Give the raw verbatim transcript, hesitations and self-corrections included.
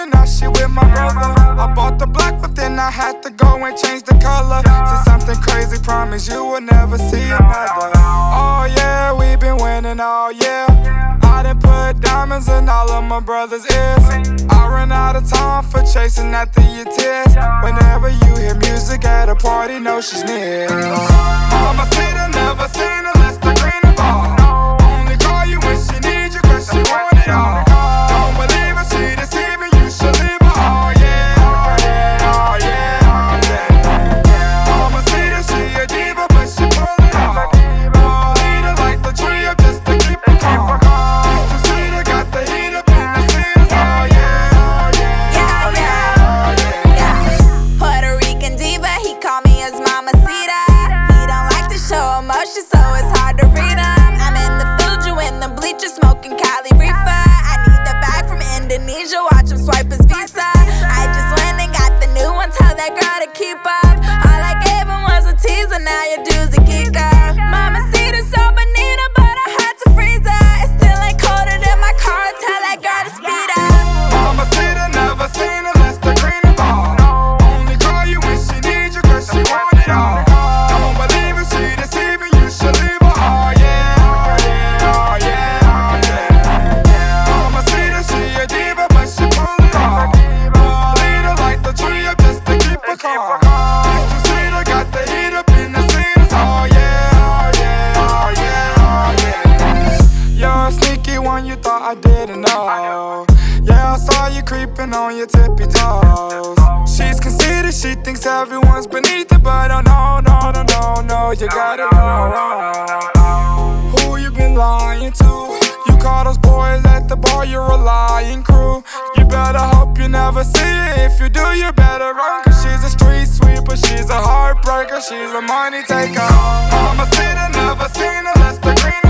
now she with my brother. I bought the black, but then I had to go and change the color to something crazy, promise you will never see another. Oh yeah, we been winning all year. I done put diamonds in all of my brother's ears. I run out of time for chasing after your tears. Whenever you hear music at a party, know she's near. Mama said I never seen her less than green and ball. Only call you when she needs you, cause she want it all. Don't believe her, she deceiving, you should leave her. Oh yeah, oh yeah, oh yeah, oh yeah. Mama said that she a diva, but she pull it off. Ball leader like the tree up just to keep her calm. Used to see her, got the heat up in the scenes. Oh yeah, oh yeah, oh yeah, oh yeah. Puerto Rican diva, he call me his mamacita. He don't like to show emotion, so it's hard to read him. I'm in the Fuji in the bleachers, smoking Cali reefer. I need the bag from Indonesia, watch him swipe his visa. I just went and got the new one, tell that girl to keep up. All I gave him was a teaser, now your dude's a geeker. Mamacita so bonita, but I had to freeze her. It still ain't colder than my car, tell that girl to speed up. Mama said I never seen her less than green and ball. Only call you when she needs you, cause she want it all. Don't believe her, she deceiving, you should leave her. Oh yeah, oh yeah, oh yeah, oh yeah. Mama said that she a diva, but she pull it off. Ball leader like the tree up just to keep her calm. Used to see her, got the heat up in the scenes. Oh yeah, oh yeah, oh yeah, oh yeah. You're a sneaky one, you thought I didn't know. Yeah, I saw you creeping on your tippy toes. She's conceited, she thinks everyone's beneath her, but oh no, no, no, no, no, you got it all wrong. Who you been lying to? You call those boys at the bar, you're a lying crew. You better hope you never see it. If you do, you better run, cause she's a street sweeper, she's a heartbreaker, she's a money taker. Mama said I never seen her less than green.